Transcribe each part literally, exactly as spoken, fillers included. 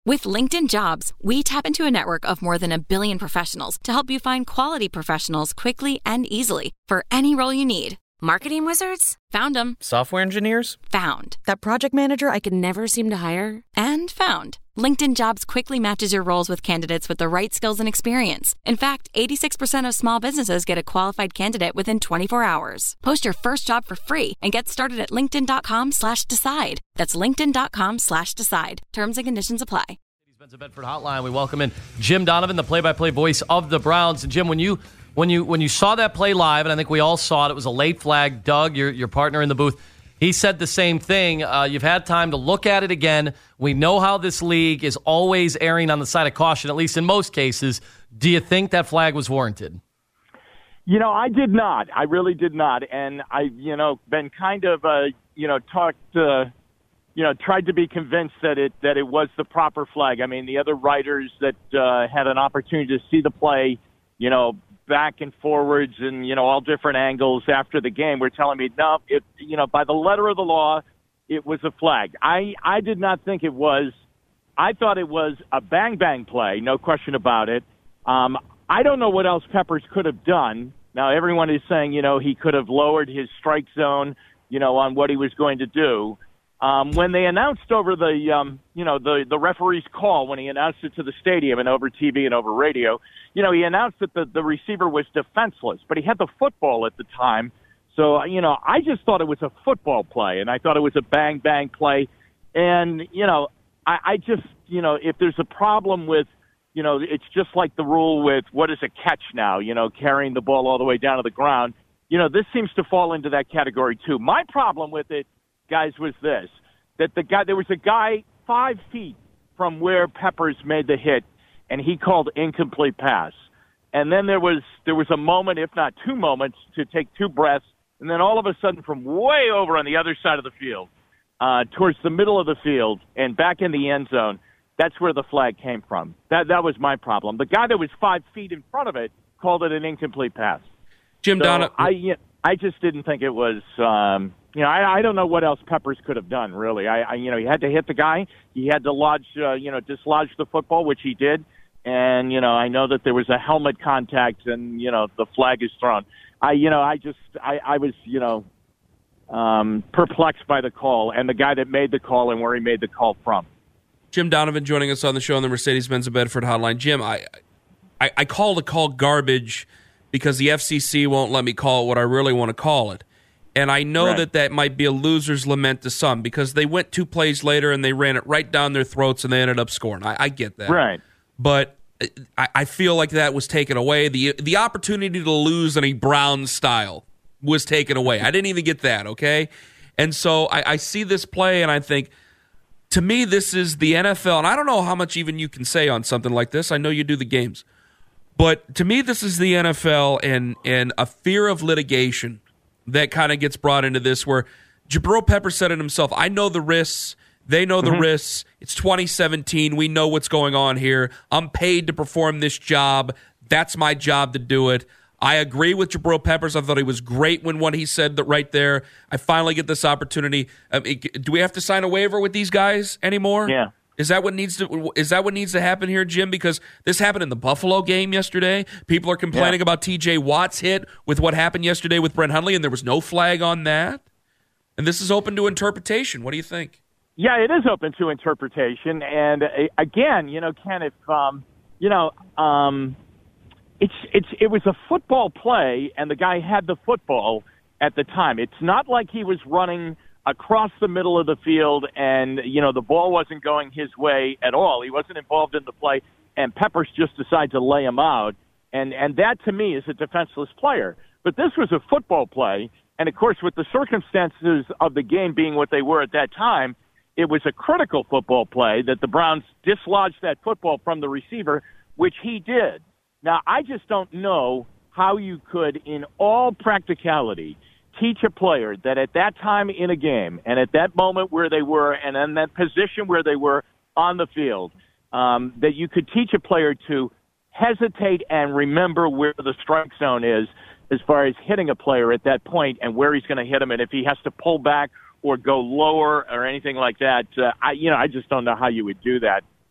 With LinkedIn Jobs, we tap into a network of more than a billion professionals to help you find quality professionals quickly and easily for any role you need. Marketing wizards? Found them. Software engineers? Found. That project manager I could never seem to hire? And found. LinkedIn Jobs quickly matches your roles with candidates with the right skills and experience. In fact, eighty-six percent of small businesses get a qualified candidate within twenty-four hours. Post your first job for free and get started at linkedin.com slash decide. That's linkedin.com slash decide. Terms and conditions apply. Spencer Bedford Hotline. We welcome in Jim Donovan, the play-by-play voice of the Browns. And Jim, when you when you when you saw that play live, and I think we all saw it, it was a late flag. Doug, your your partner in the booth, he said the same thing. Uh, you've had time to look at it again. We know how this league is always erring on the side of caution, at least in most cases. Do you think that flag was warranted? You know, I did not. I really did not. And I, you know, been kind of, uh, you know, talked, uh, you know, tried to be convinced that it that it was the proper flag. I mean, the other writers that uh, had an opportunity to see the play, you know, back and forwards and, you know, all different angles after the game were telling me, no, it, you know, by the letter of the law, it was a flag. I, I did not think it was. I thought it was a bang-bang play, no question about it. Um, I don't know what else Peppers could have done. Now, everyone is saying, you know, he could have lowered his strike zone, you know, on what he was going to do. Um, when they announced over the, um, you know, the, the referee's call, when he announced it to the stadium and over T V and over radio, you know, he announced that the, the receiver was defenseless, but he had the football at the time. So, you know, I just thought it was a football play, and I thought it was a bang-bang play. And, you know, I, I just, you know, if there's a problem with, you know, it's just like the rule with what is a catch now, you know, carrying the ball all the way down to the ground. You know, this seems to fall into that category, too. My problem with it, guys, was this, that the guy, there was a guy five feet from where Peppers made the hit, and he called incomplete pass. And then there was there was a moment, if not two moments, to take two breaths, and then all of a sudden from way over on the other side of the field, uh, towards the middle of the field and back in the end zone, that's where the flag came from. That that was my problem. The guy that was five feet in front of it called it an incomplete pass. Jim so Donovan. I, I just didn't think it was um, – You know, I, I don't know what else Peppers could have done, really. I, I, you know, he had to hit the guy. He had to lodge, uh, you know, dislodge the football, which he did. And, you know, I know that there was a helmet contact and, you know, the flag is thrown. I, you know, I just, I, I was, you know, um, perplexed by the call and the guy that made the call and where he made the call from. Jim Donovan joining us on the show on the Mercedes-Benz of Bedford hotline. Jim, I, I, I call the call garbage because the F C C won't let me call it what I really want to call it. And I know right. that that might be a loser's lament to some because they went two plays later and they ran it right down their throats and they ended up scoring. I, I get that. Right. But I, I feel like that was taken away. The the opportunity to lose in a Brown style was taken away. I didn't even get that, okay? And so I, I see this play and I think, to me, this is the N F L. And I don't know how much even you can say on something like this. I know you do the games. But to me, this is the N F L and, and a fear of litigation that kind of gets brought into this where Jabril Peppers said it himself. I know the risks. They know the mm-hmm. risks. It's twenty seventeen. We know what's going on here. I'm paid to perform this job. That's my job to do it. I agree with Jabril Peppers. I thought he was great when what he said that right there. I finally get this opportunity. Um, it, do we have to sign a waiver with these guys anymore? Yeah. Is that what needs to is that what needs to happen here, Jim? Because this happened in the Buffalo game yesterday. People are complaining yeah. about T J Watt's hit with what happened yesterday with Brent Hundley, and there was no flag on that. And this is open to interpretation. What do you think? Yeah, it is open to interpretation. And uh, again, you know, Ken, if um, you know, um, it's it's it was a football play, and the guy had the football at the time. It's not like he was running across the middle of the field and, you know, the ball wasn't going his way at all. He wasn't involved in the play, and Peppers just decided to lay him out. And, and that, to me, is a defenseless player. But this was a football play, and, of course, with the circumstances of the game being what they were at that time, it was a critical football play that the Browns dislodged that football from the receiver, which he did. Now, I just don't know how you could, in all practicality, teach a player that at that time in a game and at that moment where they were and in that position where they were on the field, um, that you could teach a player to hesitate and remember where the strike zone is as far as hitting a player at that point and where he's going to hit him and if he has to pull back or go lower or anything like that. Uh, I, you know, I just don't know how you would do that.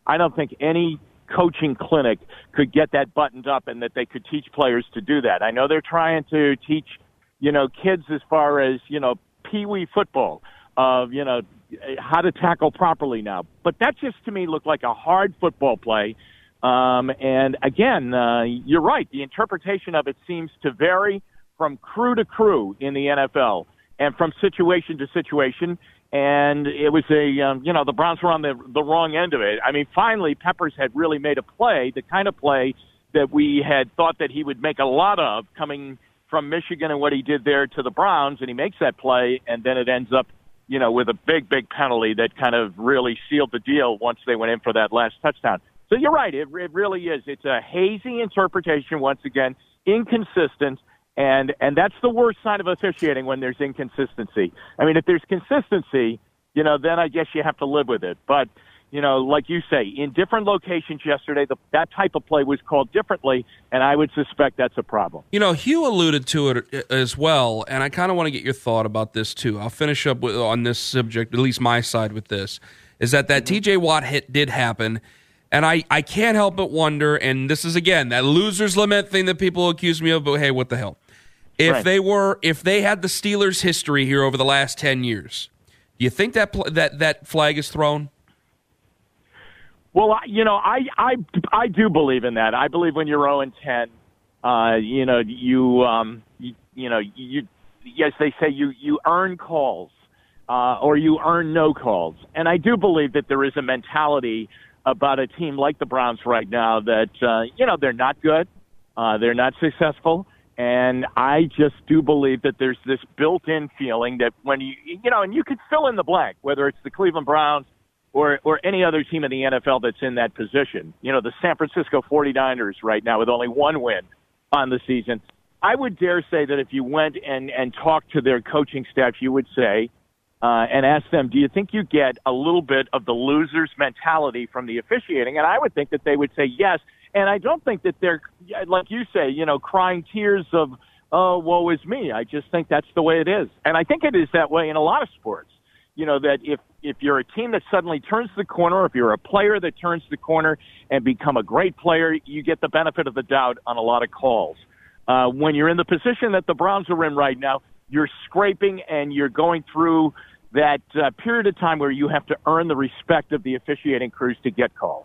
I don't think any coaching clinic could get that buttoned up and that they could teach players to do that. I know they're trying to teach, you know, kids as far as, you know, pee-wee football, of, you know, how to tackle properly now. But that just, to me, looked like a hard football play. Um, and, again, uh, you're right. The interpretation of it seems to vary from crew to crew in the N F L and from situation to situation. And it was a, um, you know, the Browns were on the, the wrong end of it. I mean, finally, Peppers had really made a play, the kind of play that we had thought that he would make a lot of coming from Michigan and what he did there to the Browns. And he makes that play, and then it ends up, you know, with a big, big penalty that kind of really sealed the deal once they went in for that last touchdown. So you're right. It, it really is. It's a hazy interpretation, once again, inconsistent. And and that's the worst sign of officiating, when there's inconsistency. I mean, if there's consistency, you know, then I guess you have to live with it. But, you know, like you say, in different locations yesterday, the, that type of play was called differently, and I would suspect that's a problem. You know, Hugh alluded to it as well, and I kind of want to get your thought about this too. I'll finish up with, on this subject, at least my side with this, is that that mm-hmm. T J Watt hit did happen. And I, I can't help but wonder, and this is, again, that loser's lament thing that people accuse me of, but hey, what the hell? If right. they were, if they had the Steelers' history here over the last ten years, do you think that pl- that that flag is thrown? Well, you know, I I I do believe in that. I believe when you're oh and ten, uh, you know, you um, you, you know, you yes, they say you you earn calls, uh, or you earn no calls, and I do believe that there is a mentality about a team like the Browns right now that uh, you know, they're not good, uh, they're not successful. And I just do believe that there's this built-in feeling that when you, you know, and you could fill in the blank, whether it's the Cleveland Browns or or any other team in the N F L that's in that position. You know, the San Francisco forty-niners right now with only one win on the season. I would dare say that if you went and, and talked to their coaching staff, you would say, uh, and ask them, do you think you get a little bit of the loser's mentality from the officiating? And I would think that they would say yes. And I don't think that they're, like you say, you know, crying tears of, oh, woe is me. I just think that's the way it is. And I think it is that way in a lot of sports. You know, that if, if you're a team that suddenly turns the corner, if you're a player that turns the corner and become a great player, you get the benefit of the doubt on a lot of calls. Uh, when you're in the position that the Browns are in right now, you're scraping and you're going through that uh, period of time where you have to earn the respect of the officiating crews to get calls.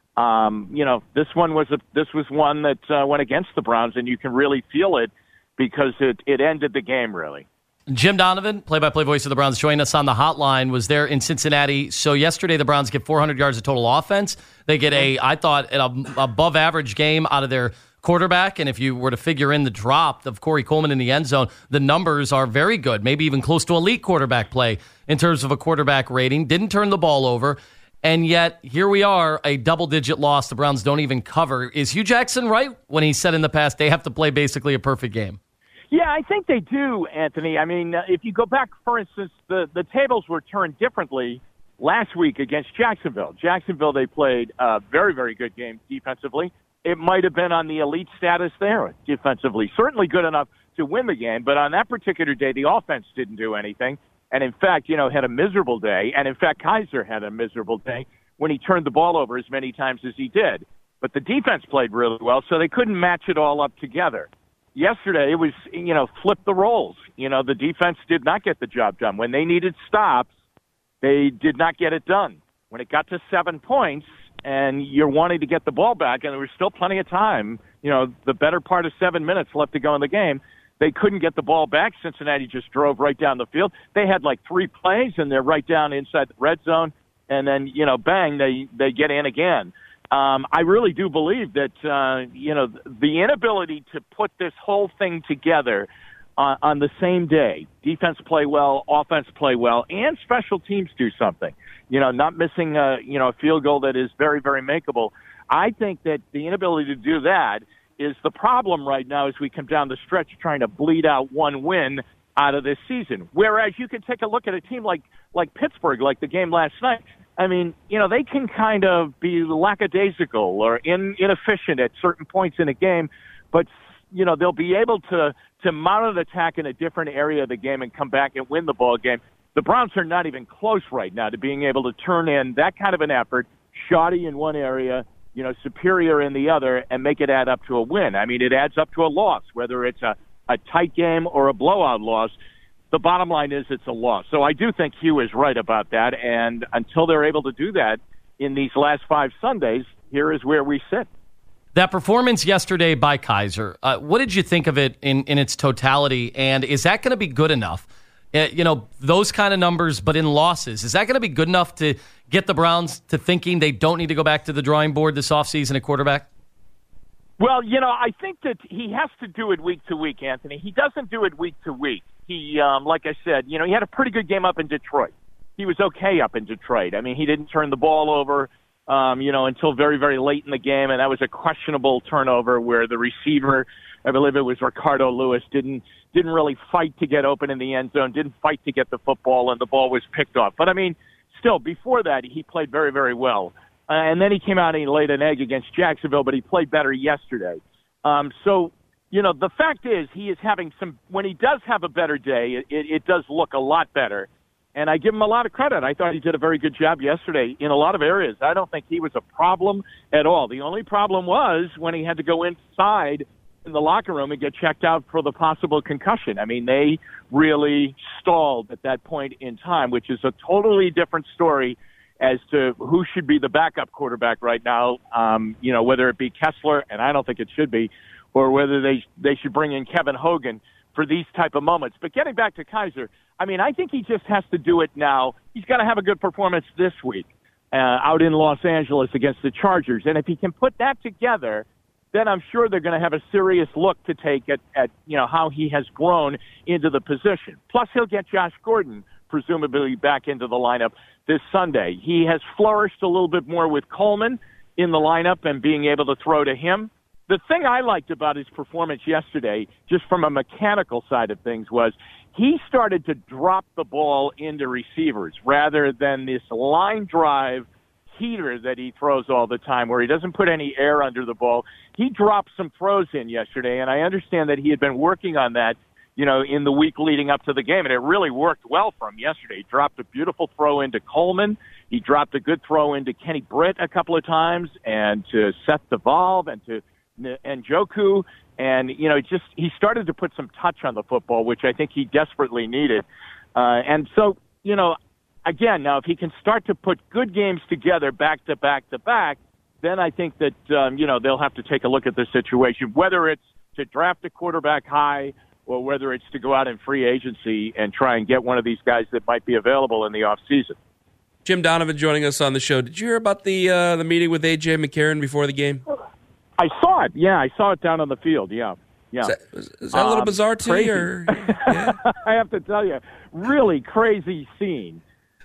Um, you know, this one was a, this was one that uh, went against the Browns, and you can really feel it because it, it ended the game, really. Jim Donovan, play-by-play voice of the Browns, joined us on the hotline, was there in Cincinnati. So yesterday the Browns get four hundred yards of total offense. They get a, I thought, an above-average game out of their quarterback, and if you were to figure in the drop of Corey Coleman in the end zone, the numbers are very good, maybe even close to elite quarterback play in terms of a quarterback rating. Didn't turn the ball over. And yet, here we are, a double-digit loss. The Browns don't even cover. Is Hugh Jackson right when he said in the past they have to play basically a perfect game? Yeah, I think they do, Anthony. I mean, uh, if you go back, for instance, the, the tables were turned differently last week against Jacksonville. Jacksonville, they played a very, very good game defensively. It might have been on the elite status there defensively. Certainly good enough to win the game, but on that particular day, the offense didn't do anything. And, in fact, you know, had a miserable day. And, in fact, Kaiser had a miserable day when he turned the ball over as many times as he did. But the defense played really well, so they couldn't match it all up together. Yesterday, it was, you know, flip the roles. You know, the defense did not get the job done. When they needed stops, they did not get it done. When it got to seven points and you're wanting to get the ball back, and there was still plenty of time, you know, the better part of seven minutes left to go in the game, they couldn't get the ball back. Cincinnati just drove right down the field. They had like three plays, and they're right down inside the red zone. And then, you know, bang, they, they get in again. Um, I really do believe that, uh, you know, the inability to put this whole thing together on, on the same day, defense play well, offense play well, and special teams do something, you know, not missing a, you know, a field goal that is very, very makeable. I think that the inability to do that is the problem right now as we come down the stretch trying to bleed out one win out of this season. Whereas you could take a look at a team like, like Pittsburgh, like the game last night. I mean, you know, they can kind of be lackadaisical or in, inefficient at certain points in a game, but, you know, they'll be able to, to mount an attack in a different area of the game and come back and win the ball game. The Browns are not even close right now to being able to turn in that kind of an effort, shoddy in one area, you know, superior in the other, and make it add up to a win. I mean, it adds up to a loss, whether it's a, a tight game or a blowout loss. The bottom line is it's a loss. So I do think Hugh is right about that, and until they're able to do that in these last five Sundays, here is where we sit. That performance yesterday by Kaiser, uh, what did you think of it in, in its totality, and is that going to be good enough? Uh, you know, those kind of numbers, but in losses, is that going to be good enough to get the Browns to thinking they don't need to go back to the drawing board this offseason at quarterback? Well, you know, I think that he has to do it week to week, Anthony. He doesn't do it week to week. He, um, like I said, you know, he had a pretty good game up in Detroit. He was okay up in Detroit. I mean, he didn't turn the ball over, um, you know, until very, very late in the game, and that was a questionable turnover where the receiver, I believe it was Ricardo Lewis, didn't didn't really fight to get open in the end zone, didn't fight to get the football, and the ball was picked off. But, I mean, still, before that, he played very, very well. Uh, and then he came out and he laid an egg against Jacksonville, but he played better yesterday. Um, so, you know, the fact is he is having some – when he does have a better day, it, it, it does look a lot better. And I give him a lot of credit. I thought he did a very good job yesterday in a lot of areas. I don't think he was a problem at all. The only problem was when he had to go inside in the locker room and get checked out for the possible concussion. I mean, they really stalled at that point in time, which is a totally different story as to who should be the backup quarterback right now, um, you know, whether it be Kessler, and I don't think it should be, or whether they they should bring in Kevin Hogan for these type of moments. But getting back to Kaiser, I mean, I think he just has to do it now. He's got to have a good performance this week uh, out in Los Angeles against the Chargers. And if he can put that together, then I'm sure they're going to have a serious look to take at, at, you know, how he has grown into the position. Plus, he'll get Josh Gordon, presumably, back into the lineup this Sunday. He has flourished a little bit more with Coleman in the lineup and being able to throw to him. The thing I liked about his performance yesterday, just from a mechanical side of things, was he started to drop the ball into receivers rather than this line drive heater that he throws all the time where he doesn't put any air under the ball. He dropped some throws in yesterday, and I understand that he had been working on that, you know, in the week leading up to the game, and it really worked well for him yesterday. He dropped a beautiful throw into Coleman. He dropped a good throw into Kenny Britt a couple of times, and to Seth DeValve, and to and Njoku, and, you know, just he started to put some touch on the football, which I think he desperately needed. Uh, and so, you know, again, now if he can start to put good games together back to back to back, then I think that, um, you know, they'll have to take a look at the situation, whether it's to draft a quarterback high or whether it's to go out in free agency and try and get one of these guys that might be available in the offseason. Jim Donovan joining us on the show. Did you hear about the uh, the meeting with A J McCarron before the game? I saw it. Yeah, I saw it down on the field. Yeah, yeah. Is that, is that a little um, bizarre to crazy. you? Or, yeah? I have to tell you, really crazy scene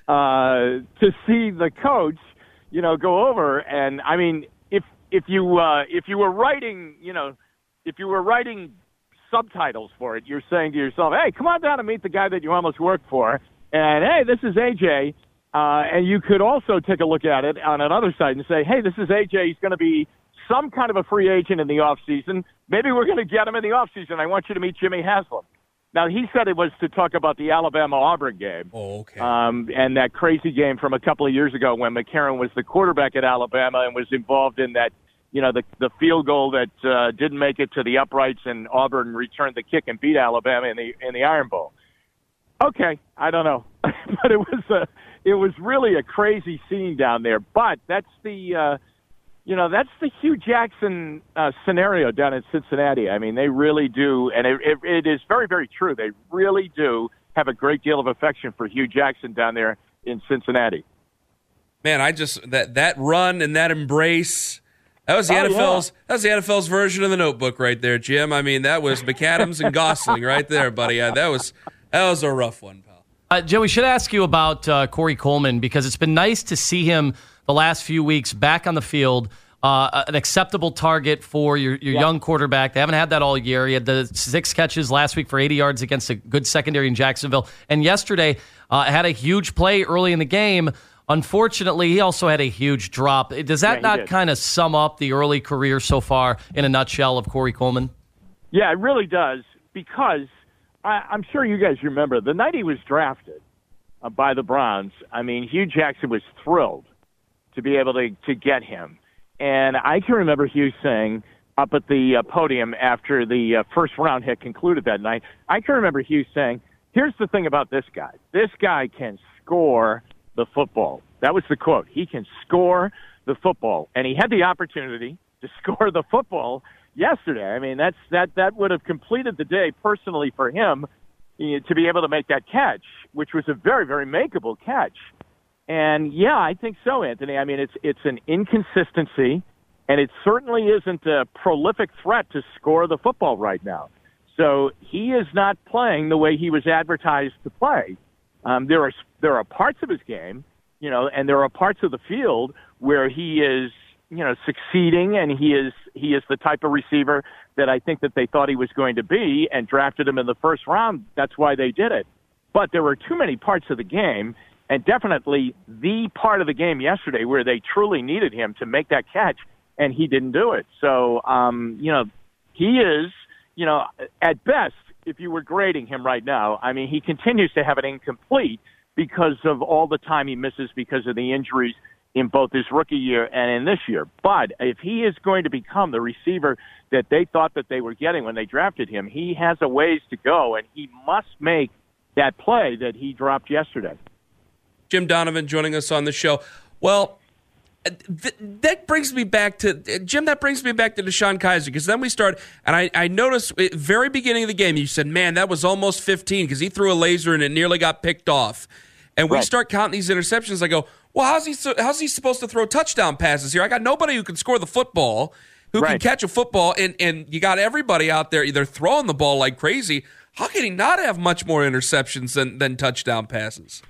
uh, to see the coach, you know, go over. And I mean, if if you uh, if you were writing, you know, if you were writing subtitles for it, you're saying to yourself, "Hey, come on down and meet the guy that you almost worked for," and hey, this is A J. Uh, and you could also take a look at it on another side and say, "Hey, this is A J. He's going to be some kind of a free agent in the offseason. Maybe we're going to get him in the offseason. I want you to meet Jimmy Haslam." Now, he said it was to talk about the Alabama-Auburn game. Oh, okay. Um, and that crazy game from a couple of years ago when McCarron was the quarterback at Alabama and was involved in that, you know, the, the field goal that uh, didn't make it to the uprights, and Auburn returned the kick and beat Alabama in the in the Iron Bowl. Okay, I don't know. But it was, a, it was really a crazy scene down there. But that's the... Uh, You know, that's the Hugh Jackson uh, scenario down in Cincinnati. I mean, they really do, and it, it, it is very, very true. They really do have a great deal of affection for Hugh Jackson down there in Cincinnati. Man, I just that that run and that embrace. That was the oh, N F L's. Yeah. That was the N F L's version of the Notebook, right there, Jim. I mean, that was McAdams and Gosling right there, buddy. Yeah, that was that was a rough one, pal. Uh, Joe, we should ask you about uh, Corey Coleman, because it's been nice to see him the last few weeks back on the field, uh, an acceptable target for your, your yeah. young quarterback. They haven't had that all year. He had the six catches last week for eighty yards against a good secondary in Jacksonville. And yesterday uh, had a huge play early in the game. Unfortunately, he also had a huge drop. Does that yeah, not kind of sum up the early career so far in a nutshell of Corey Coleman? Yeah, it really does, because I, I'm sure you guys remember the night he was drafted uh, by the Browns. I mean, Hugh Jackson was thrilled to be able to, to get him. And I can remember Hughes saying up at the uh, podium after the uh, first round had concluded that night, I can remember Hughes saying, here's the thing about this guy. This guy can score the football. That was the quote. He can score the football. And he had the opportunity to score the football yesterday. I mean, that's that, that would have completed the day personally for him to be able to make that catch, which was a very, very makeable catch. And, yeah, I think so, Anthony. I mean, it's it's an inconsistency, and it certainly isn't a prolific threat to score the football right now. So he is not playing the way he was advertised to play. Um, there are there are parts of his game, you know, and there are parts of the field where he is, you know, succeeding, and he is he is the type of receiver that I think that they thought he was going to be and drafted him in the first round. That's why they did it. But there were too many parts of the game, and definitely the part of the game yesterday where they truly needed him to make that catch, and he didn't do it. So, um, you know, he is, you know, at best, if you were grading him right now, I mean, he continues to have it incomplete because of all the time he misses because of the injuries in both his rookie year and in this year. But if he is going to become the receiver that they thought that they were getting when they drafted him, he has a ways to go, and he must make that play that he dropped yesterday. Jim Donovan joining us on the show. Well, th- that brings me back to, Jim, that brings me back to DeShone Kizer, because then we start, and I, I noticed at the very beginning of the game, you said, man, that was almost fifteen, because he threw a laser and it nearly got picked off. And we Right. start counting these interceptions. I go, well, how's he so, how's he supposed to throw touchdown passes here? I got nobody who can score the football, who Right. can catch a football, and, and you got everybody out there either throwing the ball like crazy. How can he not have much more interceptions than, than touchdown passes?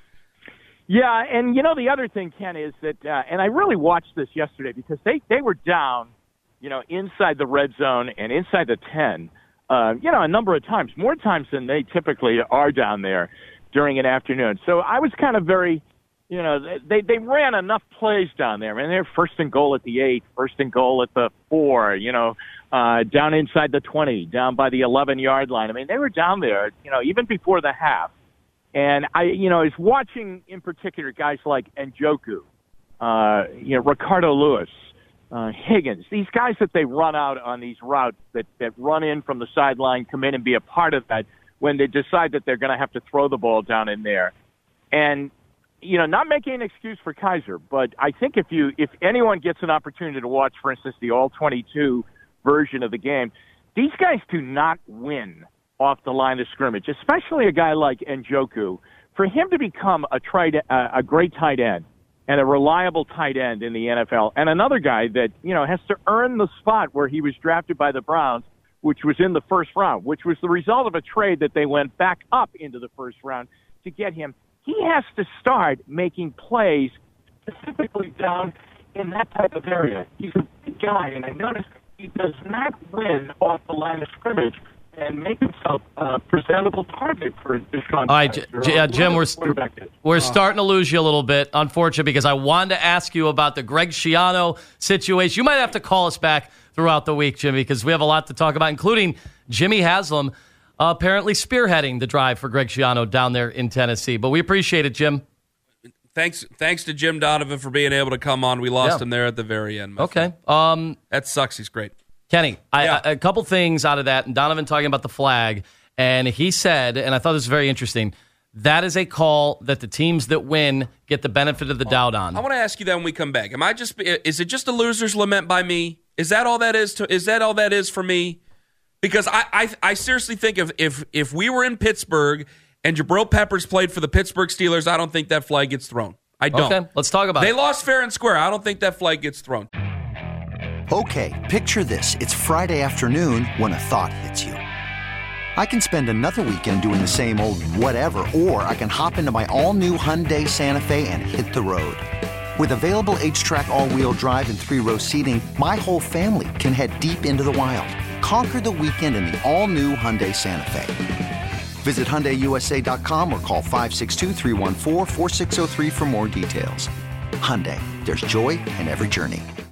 Yeah, and you know the other thing, Ken, is that, uh, and I really watched this yesterday because they, they were down, you know, inside the red zone and inside the ten, uh, you know, a number of times, more times than they typically are down there during an afternoon. So I was kind of very, you know, they, they ran enough plays down there. I mean, they're first and goal at the eight, first and goal at the four, you know, uh, down inside the twenty, down by the eleven-yard line. I mean, they were down there, you know, even before the half. And I, you know, is watching in particular guys like Njoku, uh, you know, Ricardo Lewis, uh, Higgins, these guys that they run out on these routes that, that run in from the sideline, come in and be a part of that when they decide that they're going to have to throw the ball down in there. And, you know, not making an excuse for Kizer, but I think if you, if anyone gets an opportunity to watch, for instance, the all twenty-two version of the game, these guys do not win off the line of scrimmage, especially a guy like Njoku. For him to become a, tight, uh, a great tight end and a reliable tight end in the N F L, and another guy that, you know, has to earn the spot where he was drafted by the Browns, which was in the first round, which was the result of a trade that they went back up into the first round to get him. He has to start making plays specifically down in that type of area. He's a big guy, and I noticed he does not win off the line of scrimmage and make himself a presentable target for DeShone. All right, J- J- uh, Jim, we're, we're uh, starting to lose you a little bit, unfortunately, because I wanted to ask you about the Greg Schiano situation. You might have to call us back throughout the week, Jimmy, because we have a lot to talk about, including Jimmy Haslam uh, apparently spearheading the drive for Greg Schiano down there in Tennessee. But we appreciate it, Jim. Thanks thanks to Jim Donovan for being able to come on. We lost yeah. him there at the very end. Okay. Um, that sucks. He's great. Kenny, I, yeah. I, a couple things out of that, and Donovan talking about the flag, and he said, and I thought this was very interesting, that is a call that the teams that win get the benefit of the doubt on. I want to ask you that when we come back. Am I just? Is it just a loser's lament by me? Is that all that is? To, is that all that is for me? Because I, I, I seriously think if if if we were in Pittsburgh and Jabril Peppers played for the Pittsburgh Steelers, I don't think that flag gets thrown. I don't. Okay, let's talk about they it. They lost fair and square. I don't think that flag gets thrown. Okay, picture this. It's Friday afternoon when a thought hits you. I can spend another weekend doing the same old whatever, or I can hop into my all-new Hyundai Santa Fe and hit the road. With available H-Track all-wheel drive and three-row seating, my whole family can head deep into the wild. Conquer the weekend in the all-new Hyundai Santa Fe. Visit Hyundai U S A dot com or call five six two, three one four, four six zero three for more details. Hyundai, there's joy in every journey.